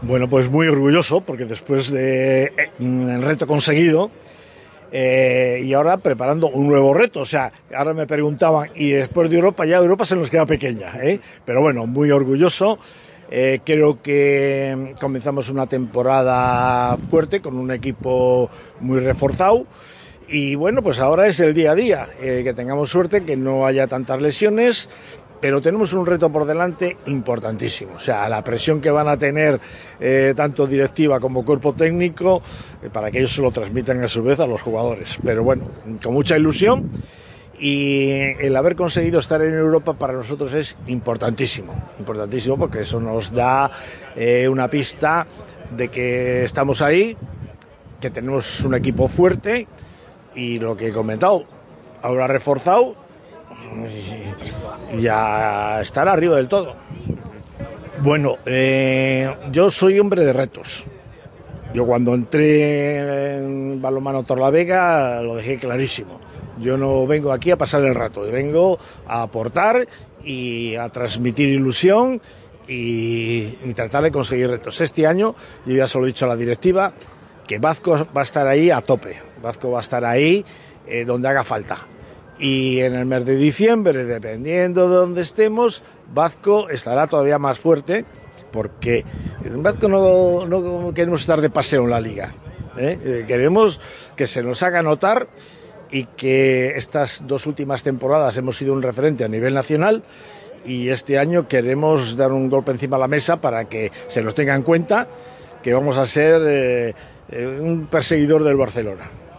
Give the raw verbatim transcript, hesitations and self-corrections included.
Bueno, pues muy orgulloso, porque después de eh, el reto conseguido, eh, y ahora preparando un nuevo reto. O sea, ahora me preguntaban, y después de Europa, ya Europa se nos queda pequeña, ¿eh? Pero bueno, muy orgulloso. Eh, creo que comenzamos una temporada fuerte, con un equipo muy reforzado. Y bueno, pues ahora es el día a día, eh, que tengamos suerte, que no haya tantas lesiones, pero tenemos un reto por delante importantísimo. O sea, la presión que van a tener eh, tanto directiva como cuerpo técnico, eh, para que ellos se lo transmitan a su vez a los jugadores. Pero bueno, con mucha ilusión, y el haber conseguido estar en Europa para nosotros es importantísimo, importantísimo porque eso nos da eh, una pista de que estamos ahí, que tenemos un equipo fuerte, y lo que he comentado, ahora reforzado, y ya estar arriba del todo. Bueno, eh, yo soy hombre de retos. Yo cuando entré en Balonmano Torlavega lo dejé clarísimo. Yo no vengo aquí a pasar el rato, vengo a aportar y a transmitir ilusión y, y tratar de conseguir retos. Este año yo ya se lo he dicho a la directiva, que Vazco va a estar ahí a tope. Vazco va a estar ahí eh, donde haga falta. Y en el mes de diciembre, dependiendo de donde estemos, Vazco estará todavía más fuerte, porque en Vazco no, no queremos estar de paseo en la liga, ¿eh? Queremos que se nos haga notar, y que estas dos últimas temporadas hemos sido un referente a nivel nacional, y este año queremos dar un golpe encima de la mesa para que se nos tenga en cuenta que vamos a ser eh, un perseguidor del Barcelona.